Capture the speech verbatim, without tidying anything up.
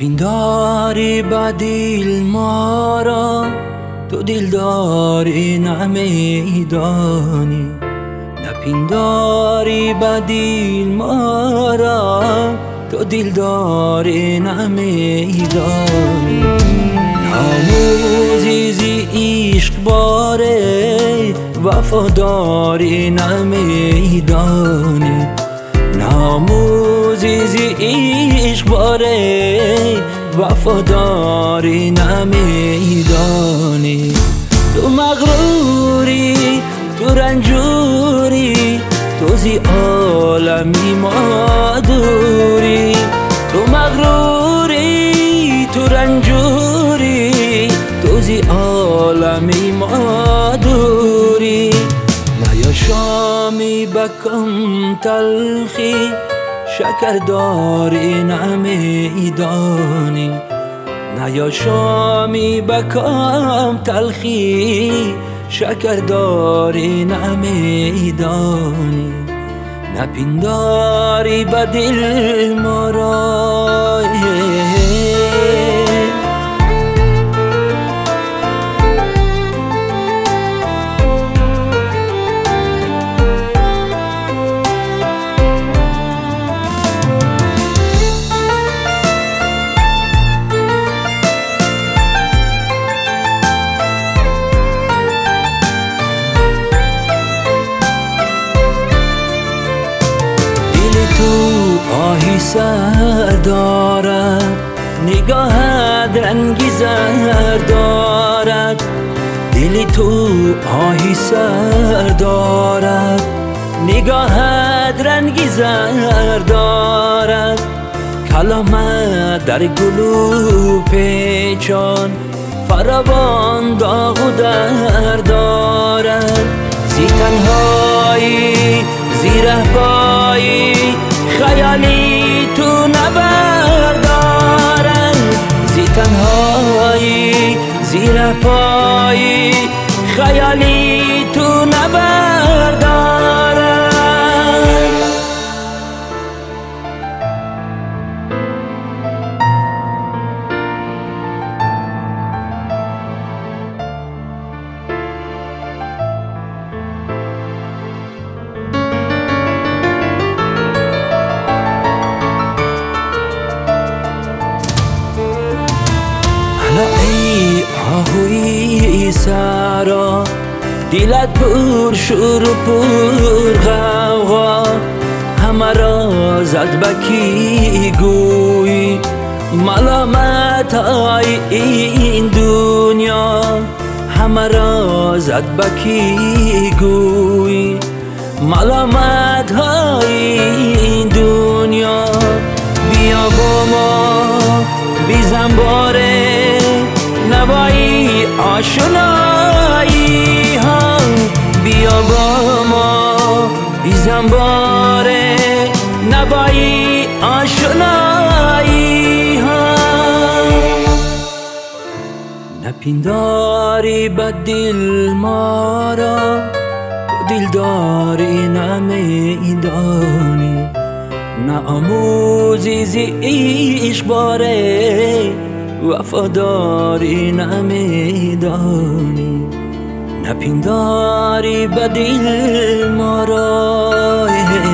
نپنداری بدیل ما را، تو دلداری نمیدانی. نپنداری بدیل ما را، تو دلداری نمیدانی. ناموزی زی عشق باره، وفاداری نمیدانی. ناموزی زی عشق باره، وفاداری نمیدانی. تو مغروری، تو رنجوری، تو زی عالمی ما دوری. تو مغروری، تو رنجوری، تو زی عالمی ما دوری. نیا شامی بکم تلخی، شکرداری نمیدانی. نیا شامی بکم تلخی، شکرداری نمیدانی. نپنداری بدل ما را، آهی سر دارد، نگاهت رنگی زر دارد. دل تو آهی سر دارد، نگاهت رنگی زر دارد. کلامت در گلو پیچان، فراوان داغ و در دارد. زی تنهایی، زی رهبایی، خیالی تو نبردارن. زی تنهایی، زی رهبایی، خیالی تو نبردارن. ای آهوی سرا، دلت پر شور و پر غوغا. همه را زد بکی گوی، ملامت های این دنیا. همه را زد بکی گوی، ملامت های این دنیا. بیا با ما بی زنباره، نوایی آشنایی ها. بیا با ما بی زنباره، نوایی آشنایی ها. نپنداری بدل ما را، تو دلداری نمیدانی. ناموزی زی عشق باره، وفاداری نمیدانی. نپنداری بدل ما را.